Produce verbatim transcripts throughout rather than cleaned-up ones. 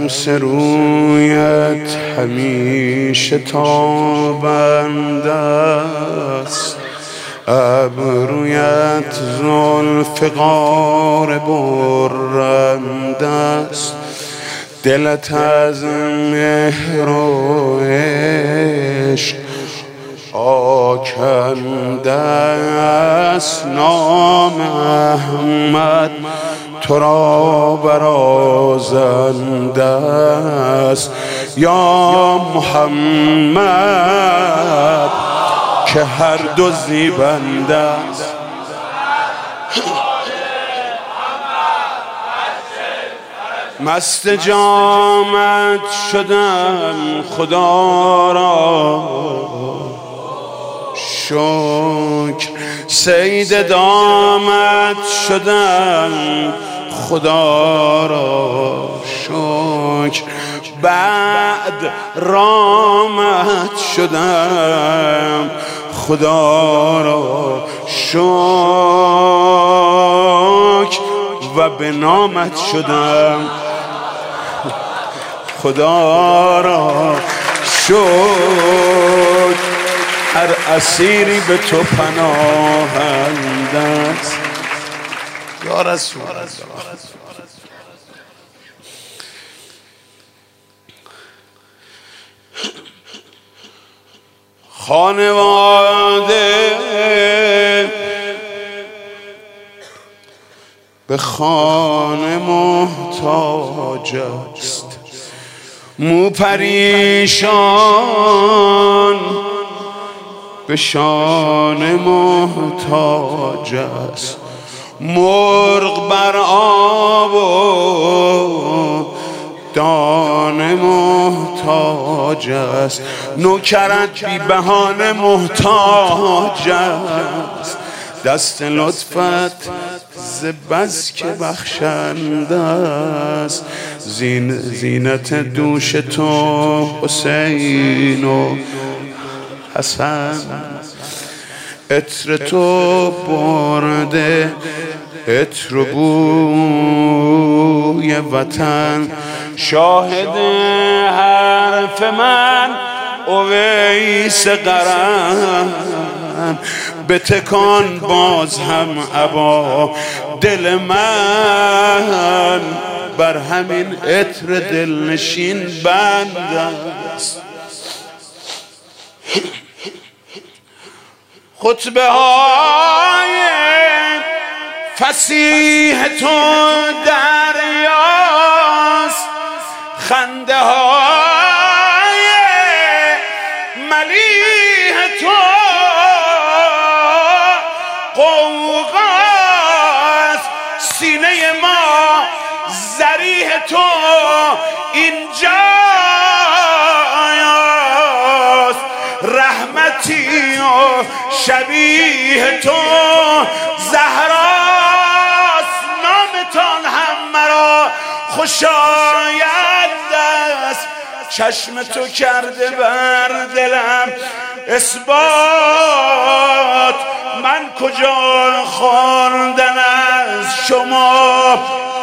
شمس رویت همیشه تابنده است، ابرویت ذوالفقار برنده است، دلت از مهر و عشق آکنده است، نام احمد تو را برازنده است. یا محمد که هر دو زیبنده است. مست جامت شدم خدا را شکر، صید دامت شدم خدا را شکر، بعد رامت شدم خدا را شکر، و به نامت شدم خدا را شکر. هر اسیری به تو پناهنده است یا رسول الله. خانواده به خانه محتاج است، مو پریشان به شانه محتاج است، مرغ بر آب و دانه محتاج است، نوکرت بی بهانه محتاج است، دست لطفت ز بس که بخشنده است، زین زینت دوش تو حسین و حسن، عطر تو برده عطر و بوی وطن، شاهد حرف من اویس قرن، بتکان باز هم ابا دل من، بر همین عطر دلنشین بند است. خطبه های فصیح تو دریاست، خنده های ملیح تو قوقاست، سینه ما ضریح تو اینجاست، رحمتی و شبیه تو زهراست، نامتان هم مرا خوشایند است، چشم تو کرده بر دلم اثبات، من کجا خواندن از شما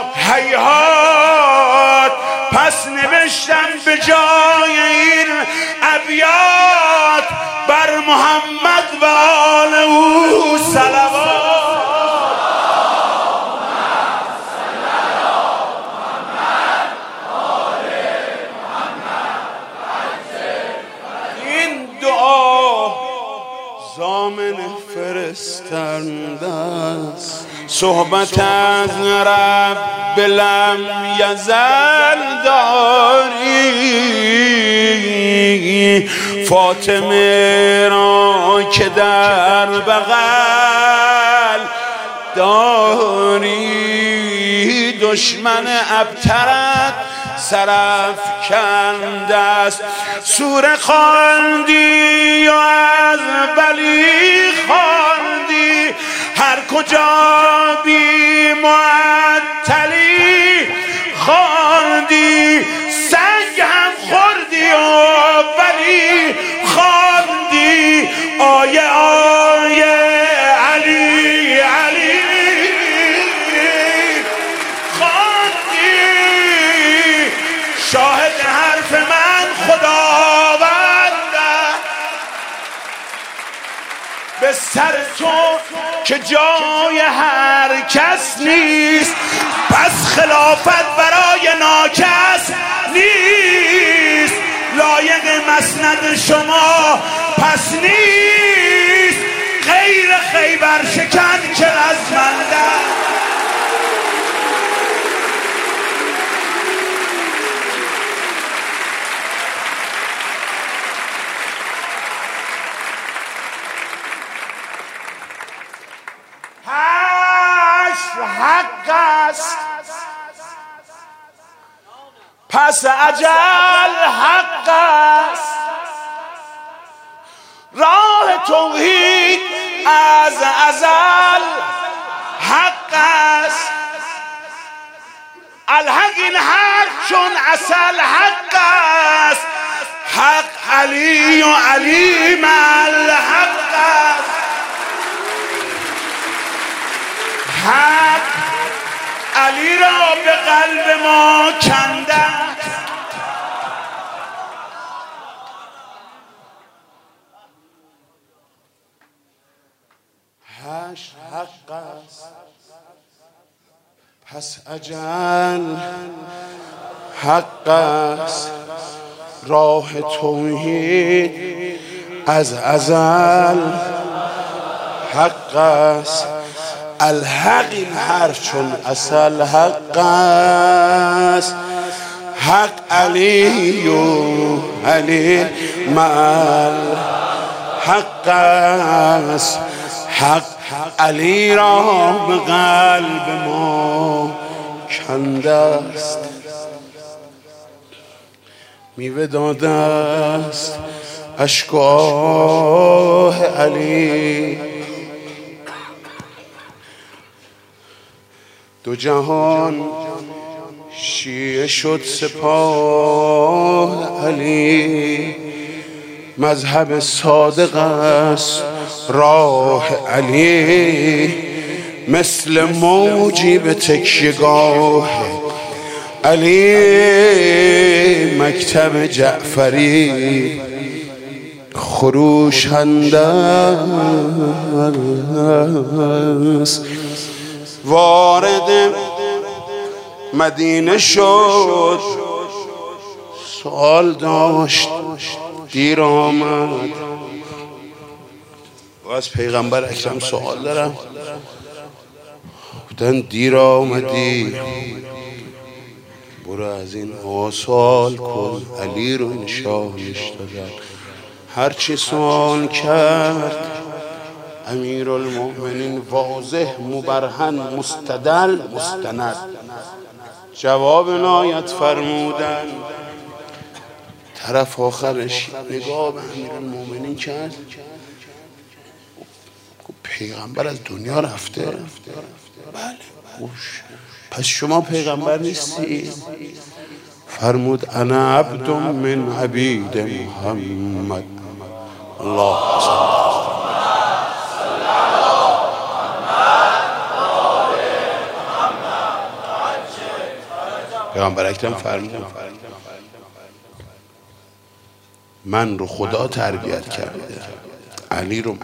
هیهات، پس نوشتم به جای این ابیات بر محمد و آل او صلوات. این دعا ضامن فرستنده است، صحبت از رب لم یزل داری، فاطمه را که در بغل داری، دشمن ابترت سرافکنده است، سوره خواندی و از بلی خواندی، هر کجا بی معطلی خواندی، سنگ هم خوردی و ولی خواندی، آیه آیه علی علی خواندی، به سر تو که جای هر کس نیست، پس خلافت برای ناکس نیست. لایق مسند شما پس نیست، غیر خیبر شکن که رزمنده. حق است پس اجل حق است، راه توحید از ازل حق است. الحق این حق چون اصل حق است، حق علی و علی مع الحق است. حق علی را به قلب ما کنده، هش حق است پس اجل حق است، راه توحید از ازل حق است. الحق این حرف چون اصل حق است، حق علی و علی مع حق است. حق علی را به قلب ما کنده است، میوه داده است اشک‌آه علی. دو جهان شیعه شد سپاه علی، مذهب صادق است راه علی. مثل موجی به تکیه‌گاه علی، مکتب جعفری خروشنده است. وارد مدینه شد سوال داشت دیر آمد، و از پیغمبر اکرم سوال دارم. گفتن دیر آمدی، برو از این ها سوال کن. علی رو این شاهش دادن، هرچی سوال کرد امیر المؤمنین واضح مبرهن مستدل مستند جواب نایت فرمودن. طرف آخرش نگاه به امیر المؤمنین کرد، پیغمبر از دنیا رفته؟ بله. پس شما پیغمبر نیستی؟ فرمود انا عبد من عبید محمد. الله پیغمبر اکرم فرمود من رو خدا تربیت کرده، علی رو من.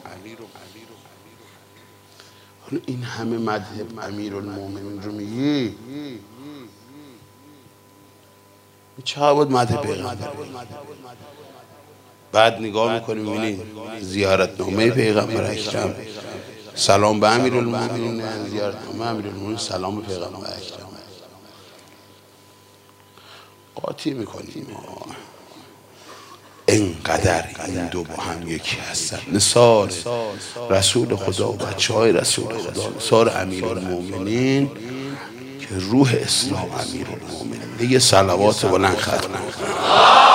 این همه مذهب امیرالمومنین رو میگی، چه بود مذهب پیغمبر؟ بعد نگاه میکنیم میبینی زیارتنامه پیغمبر اکرم سلام به امیرالمومنین، زیارتنامه امیرالمومنین سلام به پیغمبر اکرم. قاطی میکنیم اینقدر این دو با هم یکی هستن. نثار رسول خدا و بچه های رسول خدا، نثار امیرالمومنین که روح اسلام امیرالمومنین. یه صلوات بلند ختم.